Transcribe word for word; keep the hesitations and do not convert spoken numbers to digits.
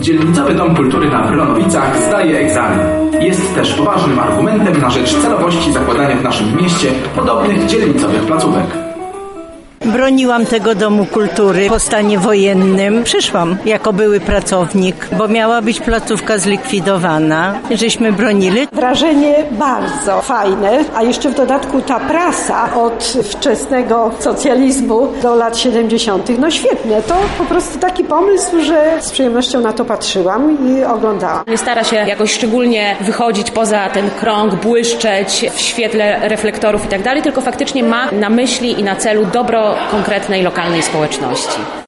Dzielnicowy Dom Kultury na Bronowicach zdaje egzamin. Jest też poważnym argumentem na rzecz celowości zakładania w naszym mieście podobnych dzielnicowych placówek. Broniłam tego Domu Kultury po stanie wojennym. Przyszłam jako były pracownik, bo miała być placówka zlikwidowana. Żeśmy bronili. Wrażenie bardzo fajne, a jeszcze w dodatku ta prasa od wczesnego socjalizmu do lat siedemdziesiątych. No świetne, to po prostu taki pomysł, że z przyjemnością na to patrzyłam i oglądałam. Nie stara się jakoś szczególnie wychodzić poza ten krąg, błyszczeć w świetle reflektorów i tak dalej, tylko faktycznie ma na myśli i na celu dobro konkretnej lokalnej społeczności.